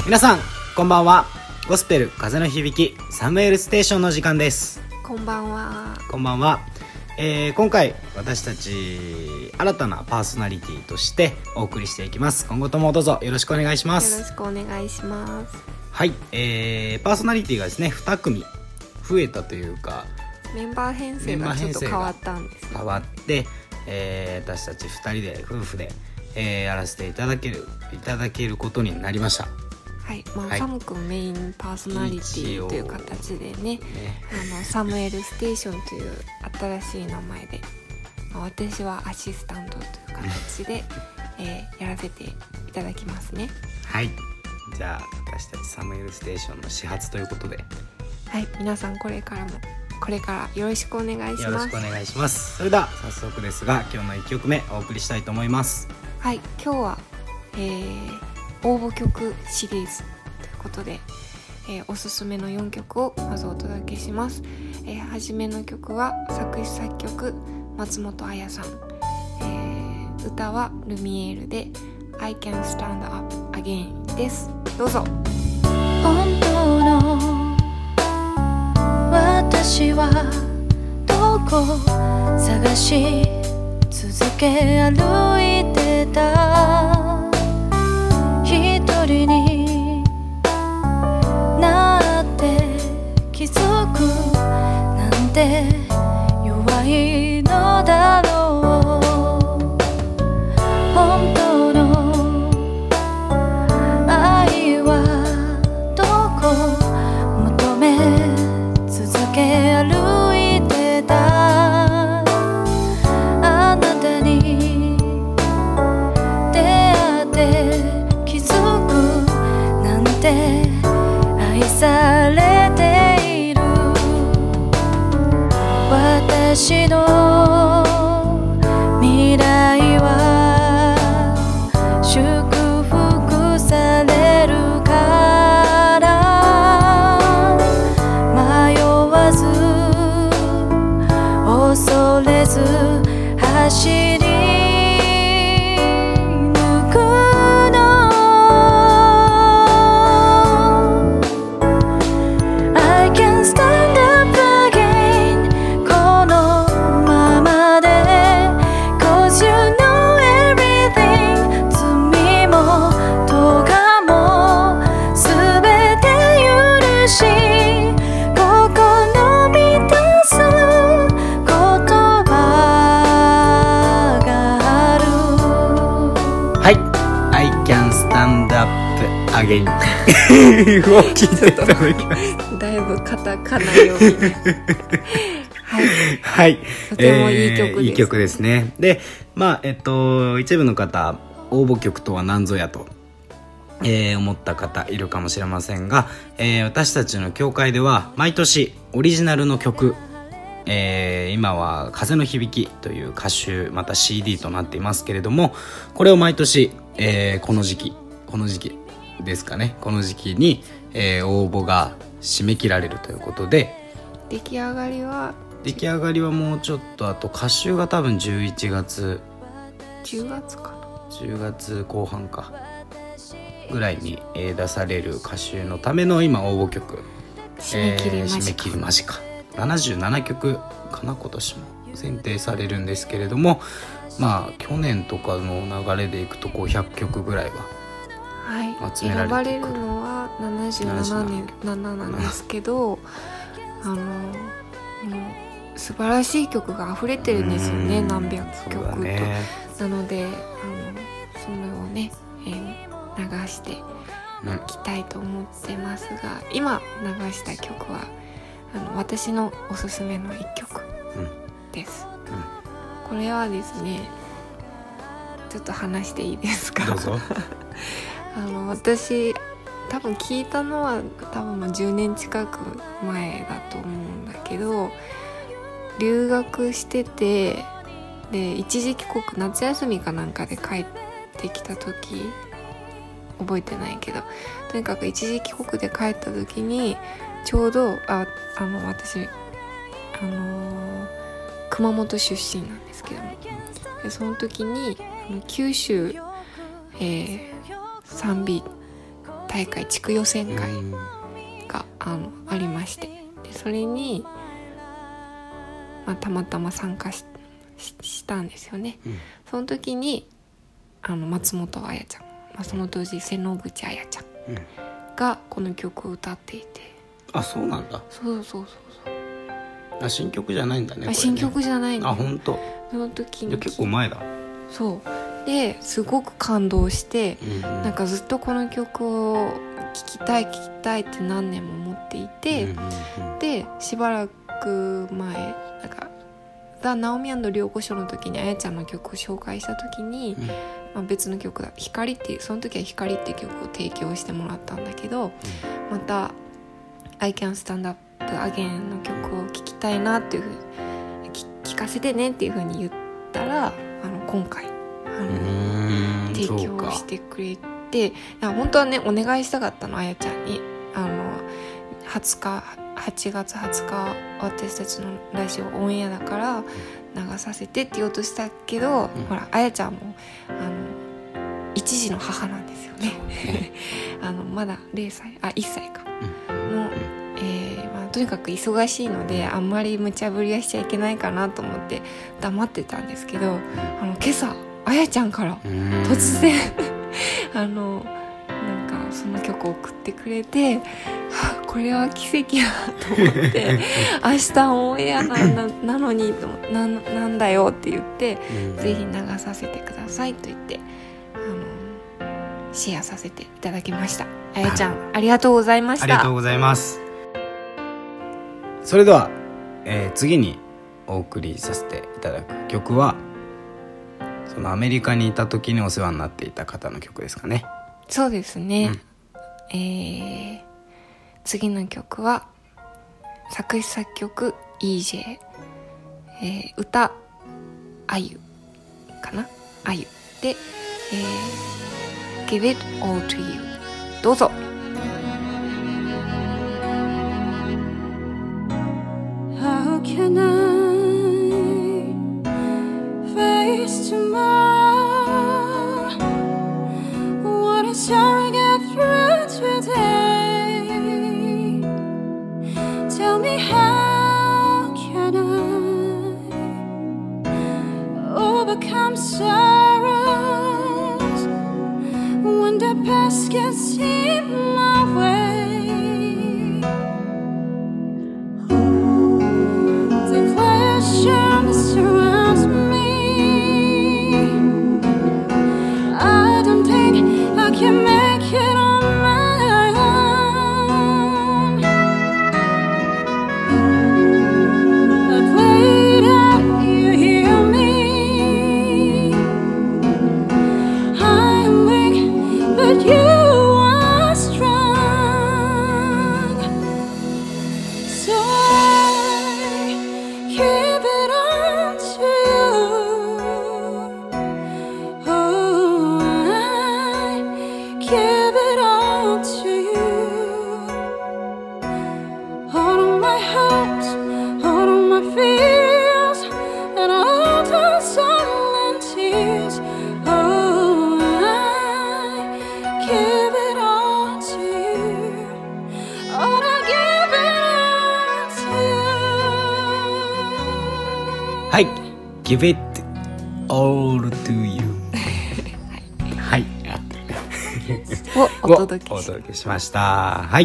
皆さんこんばんは。ゴスペル風の響きサムエルステーションの時間です。 こんばんは。 こんばんは。今回私たち新たなパーソナリティとしてお送りしていきます。今後ともどうぞよろしくお願いします。 よろしくお願いします。 はい、パーソナリティがですね2組増えたというか、 メンバー編成がちょっと変わったんですね。 変わって、私たち2人で夫婦で、やらせていただけることになりました。 はい、 はい、 サム君メインパーソナリティという形でね、サムエルステーションという新しい名前で、私はアシスタントという形で、やらせていただきますね。 はい、じゃあ私たちサムエルステーションの始発ということで、 はい、皆さんこれからよろしくお願いします。 よろしくお願いします。それでは早速ですが今日の1曲目お送りしたいと思います。 はい、今日は、応募曲シリーズということで、おすすめの4曲をまずお届けします。はじめの曲は作詞作曲松本彩さん、歌はルミエールで I Can Stand Up Again です。どうぞ。 本当の私はどこ探し続け歩いてた、一人になって気づくなんて弱いのだろう。本当の愛はどこ求め続け歩いてた、あなたに出会って気づくなんて愛されている。私の未来は祝福されるから迷わず恐れず走り抜くの。 I can stand up again このままで Cause you know everything 罪も咎もすべて許し心満たす言葉がある。 はい、I Can Stand Up Again を聞いていただきましただいぶカタカナ読みはい、 はい、 とてもいい曲です。 いい曲ですね。で、一部の方応募曲とは何ぞやと、思った方いるかもしれませんが、私たちの協会では毎年オリジナルの曲、今は風の響きという歌集また CD となっていますけれども、これを毎年、この時期ですかね、この時期に、応募が締め切られるということで、 出来上がりはもうちょっと、あと歌集が多分11月 10月かな、 10月後半かぐらいに、出される歌集のための今応募曲締め切り間近、 77曲かな、今年も選定されるんですけれども、去年とかの流れでいくと500曲ぐらいは集められていく。 選ばれるのは77なんですけど、もう素晴らしい曲が溢れてるんですよね、何百曲と、なのでそれをね、流していきたいと思ってますが、今流した曲は私のおすすめの一曲です、これはですね、ちょっと話していいですか？ どうぞ私多分聞いたのはもう10年近く前だと思うんだけど、留学してて、で一時帰国、夏休みかなんかで帰ってきた時、覚えてないけど、とにかく一時帰国で帰った時にちょうど私熊本出身なんですけども、でその時に九州、賛美大大会地区予選会がありまして、でそれに、たまたま参加したんですよね、その時に松本彩ちゃん、その当時瀬野口彩ちゃんがこの曲を歌っていて、 あ、そうなんだ。 そうあ、新曲じゃないんだね。 新曲じゃないんだ、 あ、本当。 その時にじゃ結構前だ。 そうですごく感動して、なんかずっとこの曲を聴きたいって何年も思っていて、でしばらく前なんかザ・ナオミ&リョウコショの時にあやちゃんの曲を紹介した時に、別の曲だ、光っていう、その時は光っていう曲を提供してもらったんだけど、また I Can Stand Up Again の曲を聴きたいなっていうふうに聴かせてねっていうふうに言ったら、今回提供してくれて、本当はねお願いしたかったの、あやちゃんに8月20日私たちのラジオオンエアだから流させてって言おうとしたけど、ほらあやちゃんも一児の母なんですよねまだ1歳かの、とにかく忙しいのであんまり無茶ぶりはしちゃいけないかなと思って黙ってたんですけど、今朝あやちゃんから突然なんかその曲を送ってくれて、これは奇跡だと思って明日オンエアなのになんだよって言って、ぜひ流させてくださいと言ってシェアさせていただきました。あやちゃんありがとうございました。 ありがとうございます。それでは、次にお送りさせていただく曲は、そのアメリカにいた時にお世話になっていた方の曲ですかね。 そうですね、次の曲は作詞作曲 EJ、歌あゆかな、あゆで、Give It All To You、 どうぞ。 How can I face tomorrow? What is shall I get through today? Tell me how can I overcome sorrows when the past gets in my way? The question surrounds me. I don't think I can make it on my own. I played out, you hear me. I am weak, but you are strong. So I give it all to you. Oh, I give it all to you. All of my hopes, all of my fears, and all the silent tears. Oh, I give it all to you. Oh, I give it all to you. はい、Give It All To You はい、 をお届けお届けしました。はい、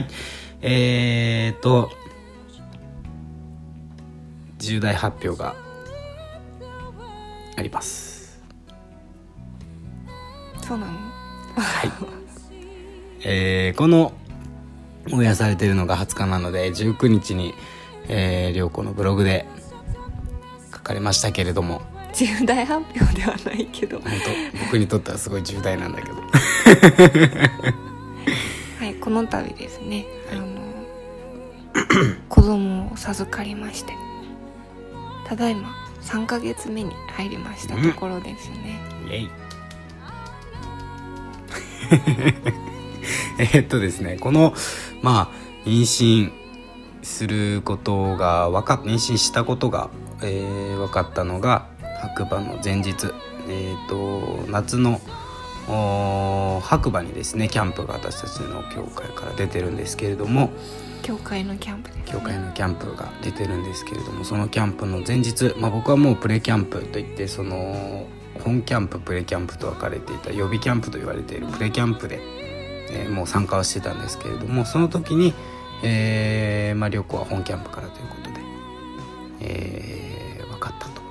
重大発表があります。 そうなの。 このオンエアされているのが20日なので19日に涼子のブログで書かれましたけれども、 重大発表ではないけど、 本当僕にとってはすごい重大なんだけどはい、この度ですね、子供を授かりまして、ただいま3ヶ月目に入りましたところですね、 イエイですね、この妊娠することが妊娠したことが、分かったのが白馬の前日、夏の白馬にですねキャンプが私たちの教会から出てるんですけれども、 教会のキャンプですね。 教会のキャンプが出てるんですけれども、そのキャンプの前日、僕はもうプレキャンプといって、その本キャンププレキャンプと分かれていた予備キャンプと言われているプレキャンプで、もう参加をしてたんですけれども、その時に、旅行は本キャンプからということで、分かったと、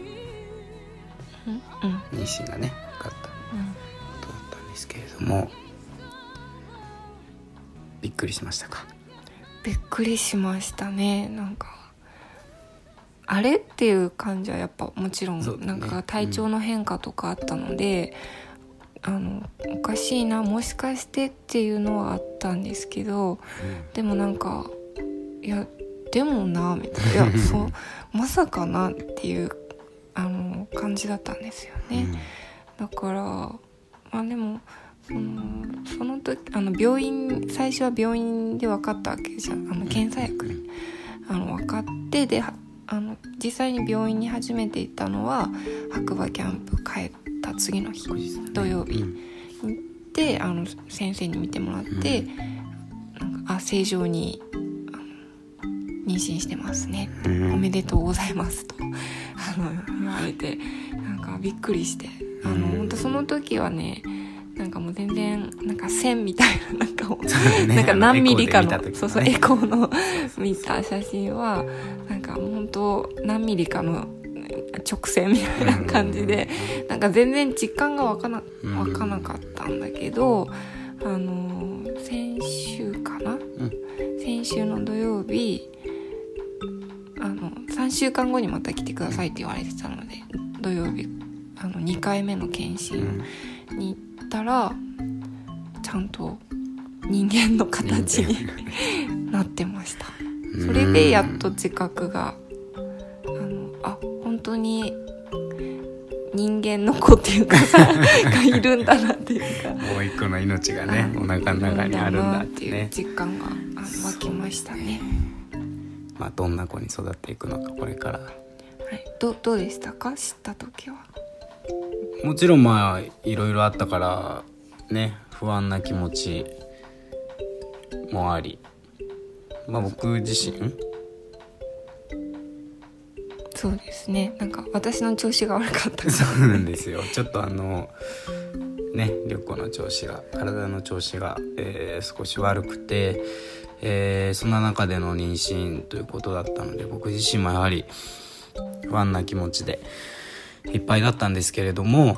妊娠がね分かったとだったんですけれども、びっくりしましたか？ びっくりしましたね。なんかあれっていう感じはやっぱもちろん、 そうだね、 なんか体調の変化とかあったので、おかしいな、もしかしてっていうのはあったんですけど、でもなんかいやでもなみたいな、いやそうまさかなっていう感じだったんですよね。だからでもその時病院、最初は病院で分かったわけじゃん。検査薬に分かって、で実際に病院に初めて行ったのは白馬キャンプ帰った次の日、土曜日に行って、先生に見てもらって、なんか正常に妊娠してますね、おめでとうございますと言われて、なんかびっくりして、本当その時はね、なんかもう全然なんか線みたいな、なんかもう、なんか何ミリかの、そうそう、エコーの見た写真はなんかもう本当何ミリかの直線みたいな感じで、なんか全然実感が湧かなかったんだけど、先週かな、先週の土曜日、3週間後にまた来てくださいって言われてたので、土曜日2回目の検診に行ったら、ちゃんと人間の形になってました。それでやっと自覚が本当に人間の子っていうかがいるんだなっていうか、 もう一個の命がねお腹の中にあるんだっていう実感が湧きましたね。 どんな子に育っていくのかこれから、 どうでしたか、知った時は？ もちろんいろいろあったからね、不安な気持ちもあり、僕自身そうですね、なんか私の調子が悪かったそうなんですよ、ちょっとね、りょうこの調子が、体の調子が、少し悪くて、そんな中での妊娠ということだったので、僕自身もやはり不安な気持ちでいっぱいだったんですけれども、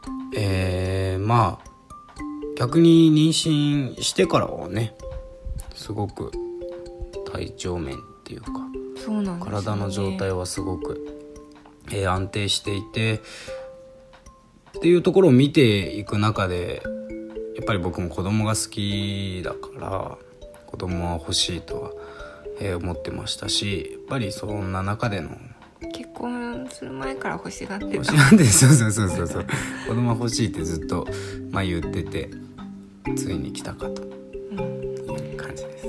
逆に妊娠してからはね、すごく体調面っていうか、 そうなんですよね、 体の状態はすごく、安定していてっていうところを見ていく中で、やっぱり僕も子供が好きだから子供は欲しいとは、思ってましたし、やっぱりそんな中での結婚する前から欲しがってた、 そう子供は欲しいってずっと、言ってて、ついに来たかという感じです。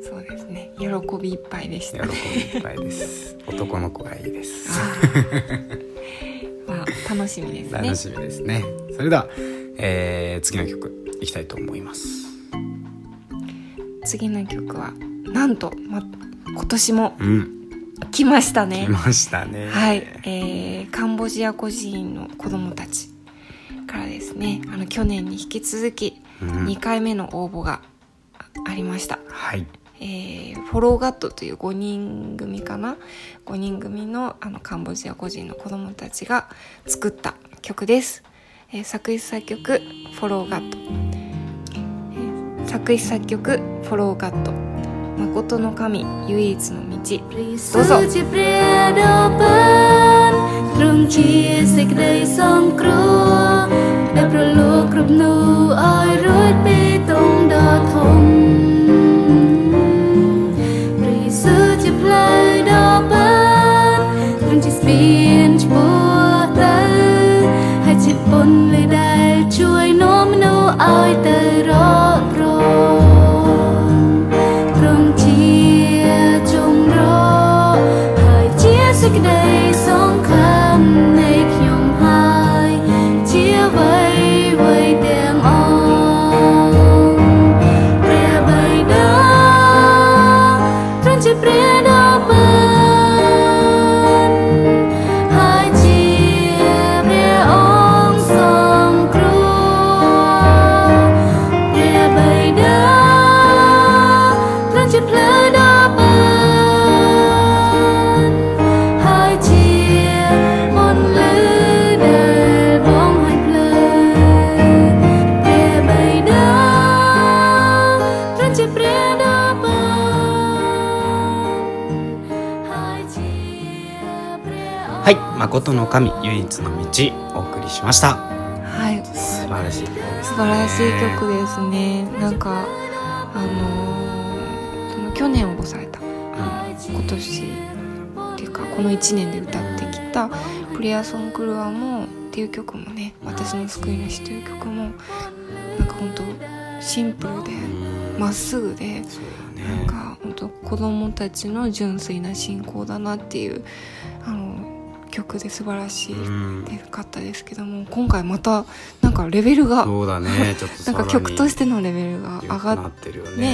そうですね、喜びいっぱいでした、 喜びいっぱいです男の子がいいです楽しみですね。 楽しみですね。それでは、次の曲いきたいと思います。 次の曲はなんと、今年も来ましたね。 来ましたね。 はい、カンボジア孤児院の子どもたちからですね、去年に引き続き2回目の応募がありました。 はい。 フォローガットという5人組かな、5人組のカンボジア孤児の子どもたちが作った曲です。作詞作曲フォローガット、作詞作曲フォローガット、誠の神唯一の道、どうぞ。 สงครามในខ្ញុំហើយជាអ្វីៗដែលはい、誠の神唯一の道お送りしました。 はい、 素晴らしい曲ですね。 素晴らしい曲ですね。なんかその去年応募された、今年っていうかこの1年で歌ってきたプレアソンクルアもっていう曲もね、私の救い主という曲もなんか本当シンプルでまっすぐで、なんか本当子供たちの純粋な信仰だなっていう曲で素晴らしかったですけども、今回またなんかレベルがそうだね、ちょっとなんか曲としてのレベルが上がってるよね。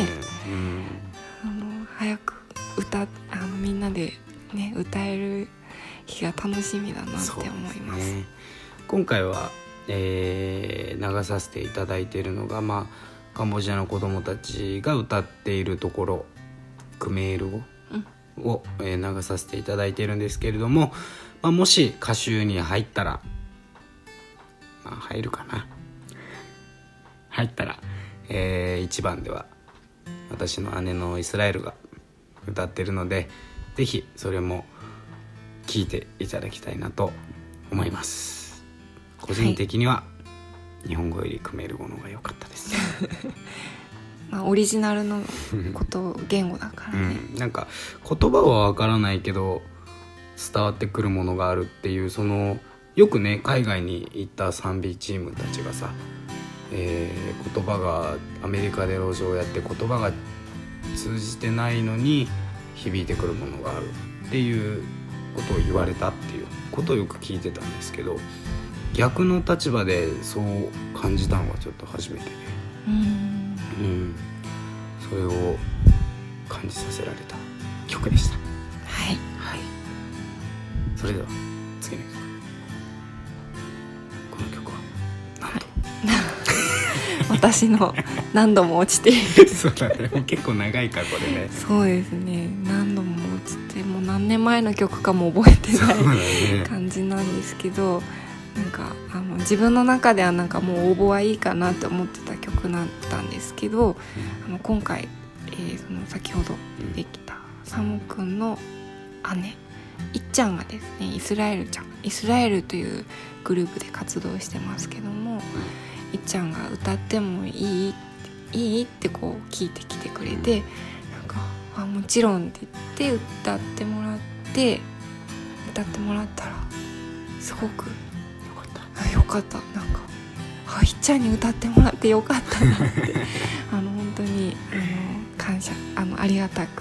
早くみんなでね歌える日が楽しみだなって思います。 今回は、流させていただいているのが、カンボジアの子どもたちが歌っているところクメール語を、流させていただいているんですけれども、もし歌集に入ったら、入るかな、入ったら、1番では私の姉のイスラエルが歌ってるので、ぜひそれも聴いていただきたいなと思います。個人的には日本語よりクメール語の方が良かったですオリジナルの言語だからね、 なんか言葉はわからないけど伝わってくるものがあるっていう、そのよくね海外に行った賛美チームたちがさ、言葉がアメリカで路上をやって言葉が通じてないのに響いてくるものがあるっていうことを言われたっていうことをよく聞いてたんですけど、逆の立場でそう感じたのがちょっと初めてで、それを感じさせられた曲でした。はい、それでは次の曲、この曲はなんと、 私の何度も落ちているそうだね、結構長いかこれね。 そうですね、何度も落ちて、もう何年前の曲かも覚えてない感じなんですけど、なんか自分の中ではなんかもう応募はいいかなって思ってた曲だったんですけど、今回、その先ほど出てきたサモくんの姉いっちゃんがですね、イスラエルというグループで活動してますけども、いっちゃんが歌ってもいいってこう聞いてきてくれて、なんかもちろんって言って歌ってもらったらすごくよかった。なんかいっちゃんに歌ってもらってよかったなって本当に感謝、ありがたく、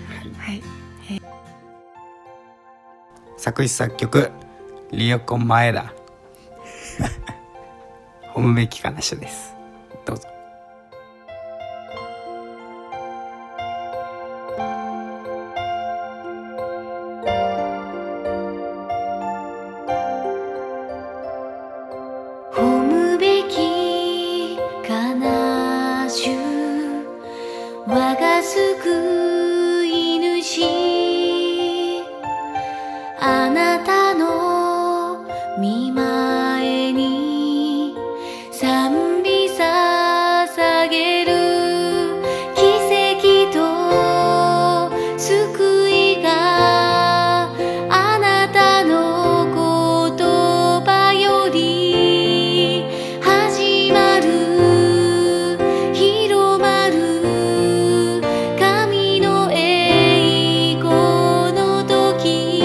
作詞作曲リオコマエダ褒むべきかなしです。どうぞ。 褒むべきかな主、我が救い主、あなたの御前に賛美捧げる、奇跡と救いがあなたの言葉より始まる、広まる神の栄光の時、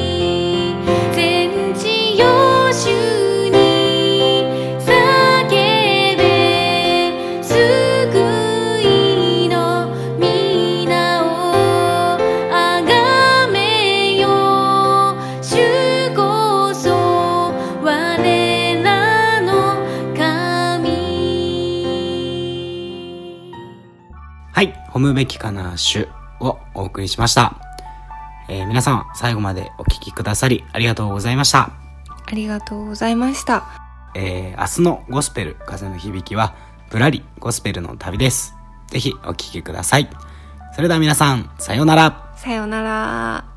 全地よ主に叫べ、救いの皆をあがめよ、主こそ我らの神。 はい、褒むべきかな主をお送りしました。皆さん最後までお聞きくださりありがとうございました。 ありがとうございました。 明日のゴスペル風の響きはぶらりゴスペルの旅です。ぜひお聞きください。それでは皆さんさようなら。 さようなら。